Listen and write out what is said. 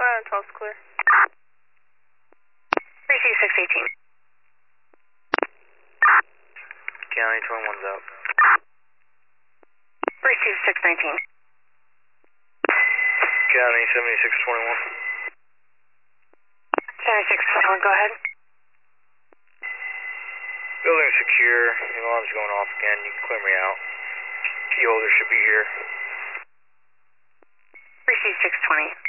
12's clear. Receive 618. County 21's out. Receive 619. County 7621. 7621, go ahead. Building secure. The alarm's going off again. You can clear me out. Key holder should be here. Receive 620.